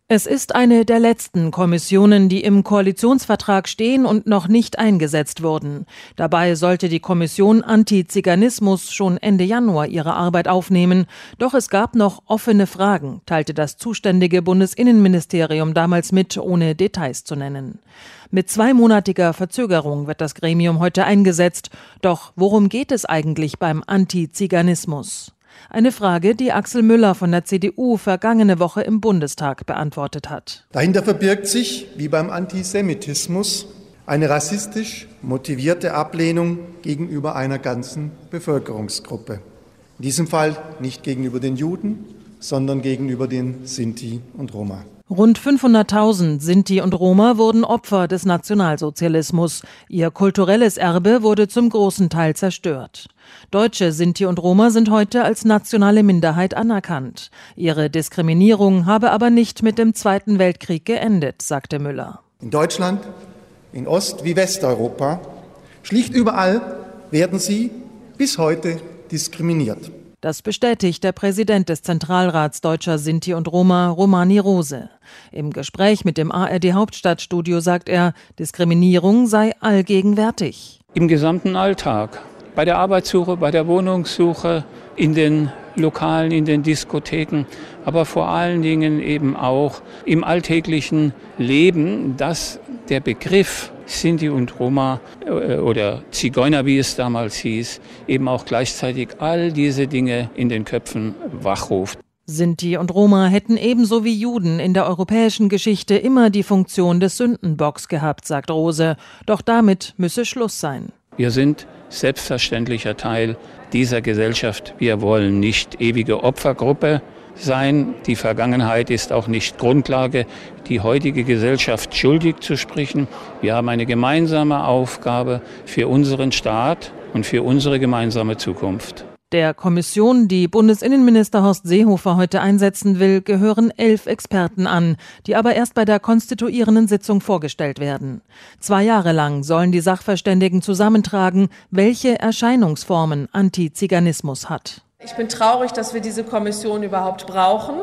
Es ist eine der letzten Kommissionen, die im Koalitionsvertrag stehen und noch nicht eingesetzt wurden. Dabei sollte die Kommission Antiziganismus schon Ende Januar ihre Arbeit aufnehmen. Doch es gab noch offene Fragen, teilte das zuständige Bundesinnenministerium damals mit, ohne Details zu nennen. Mit 2-monatiger Verzögerung wird das Gremium heute eingesetzt. Doch worum geht es eigentlich beim Antiziganismus? Eine Frage, die Axel Müller von der CDU vergangene Woche im Bundestag beantwortet hat. Dahinter verbirgt sich, wie beim Antisemitismus, eine rassistisch motivierte Ablehnung gegenüber einer ganzen Bevölkerungsgruppe. In diesem Fall nicht gegenüber den Juden, sondern gegenüber den Sinti und Roma. Rund 500.000 Sinti und Roma wurden Opfer des Nationalsozialismus. Ihr kulturelles Erbe wurde zum großen Teil zerstört. Deutsche Sinti und Roma sind heute als nationale Minderheit anerkannt. Ihre Diskriminierung habe aber nicht mit dem Zweiten Weltkrieg geendet, sagte Müller. In Deutschland, in Ost- wie Westeuropa, schlicht überall werden sie bis heute diskriminiert. Das bestätigt der Präsident des Zentralrats Deutscher Sinti und Roma, Romani Rose. Im Gespräch mit dem ARD-Hauptstadtstudio sagt er, Diskriminierung sei allgegenwärtig. Im gesamten Alltag, bei der Arbeitssuche, bei der Wohnungssuche, in den Lokalen, in den Diskotheken, aber vor allen Dingen eben auch im alltäglichen Leben, dass der Begriff Sinti und Roma oder Zigeuner, wie es damals hieß, eben auch gleichzeitig all diese Dinge in den Köpfen wachruft. Sinti und Roma hätten ebenso wie Juden in der europäischen Geschichte immer die Funktion des Sündenbocks gehabt, sagt Rose. Doch damit müsse Schluss sein. Wir sind selbstverständlicher Teil dieser Gesellschaft. Wir wollen nicht ewige Opfergruppe sein. Die Vergangenheit ist auch nicht Grundlage, die heutige Gesellschaft schuldig zu sprechen. Wir haben eine gemeinsame Aufgabe für unseren Staat und für unsere gemeinsame Zukunft. Der Kommission, die Bundesinnenminister Horst Seehofer heute einsetzen will, gehören 11 Experten an, die aber erst bei der konstituierenden Sitzung vorgestellt werden. 2 Jahre lang sollen die Sachverständigen zusammentragen, welche Erscheinungsformen Antiziganismus hat. Ich bin traurig, dass wir diese Kommission überhaupt brauchen.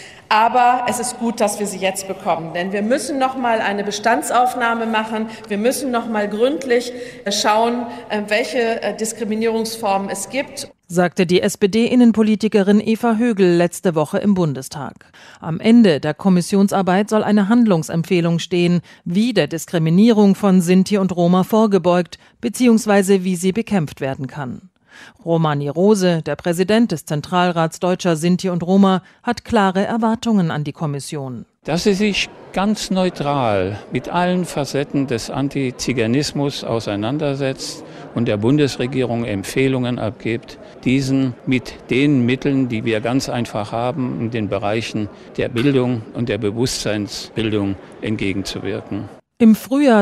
Aber es ist gut, dass wir sie jetzt bekommen, denn wir müssen noch mal eine Bestandsaufnahme machen. Wir müssen noch mal gründlich schauen, welche Diskriminierungsformen es gibt, sagte die SPD-Innenpolitikerin Eva Högel letzte Woche im Bundestag. Am Ende der Kommissionsarbeit soll eine Handlungsempfehlung stehen, wie der Diskriminierung von Sinti und Roma vorgebeugt bzw. wie sie bekämpft werden kann. Romani Rose, der Präsident des Zentralrats Deutscher Sinti und Roma, hat klare Erwartungen an die Kommission. Dass sie sich ganz neutral mit allen Facetten des Antiziganismus auseinandersetzt und der Bundesregierung Empfehlungen abgibt, diesen mit den Mitteln, die wir ganz einfach haben, in den Bereichen der Bildung und der Bewusstseinsbildung entgegenzuwirken. Im Frühjahr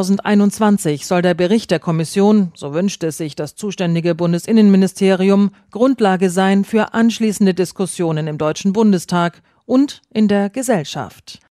2021 soll der Bericht der Kommission, so wünscht es sich das zuständige Bundesinnenministerium, Grundlage sein für anschließende Diskussionen im Deutschen Bundestag und in der Gesellschaft.